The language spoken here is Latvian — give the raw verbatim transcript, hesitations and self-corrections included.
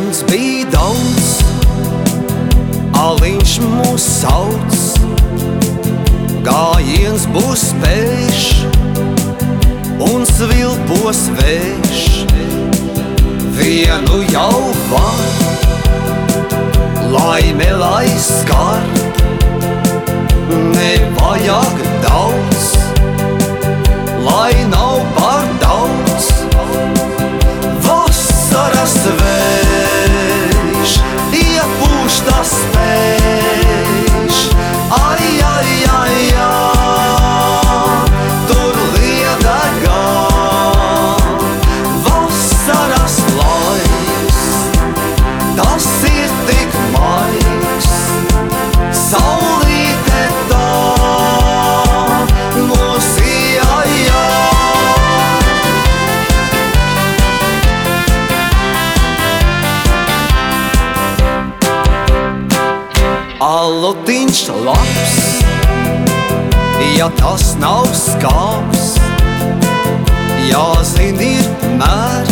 Dienas bija daudz, aliņš mūs sauc, gājiens būs spēš un svilpos vējš. Vienu jau var, laime lai skar, nevajag daudz, lai nav par daudz. Vasaras vējš, iepūš tas spēš, ai, ai, ai, ai, tur liedegā. Vasaras laiks, tas ir tik maigs, saulīte tā mūs iejā. Alutiņš labs, ja tas nav skāps, jāzin ir mērs.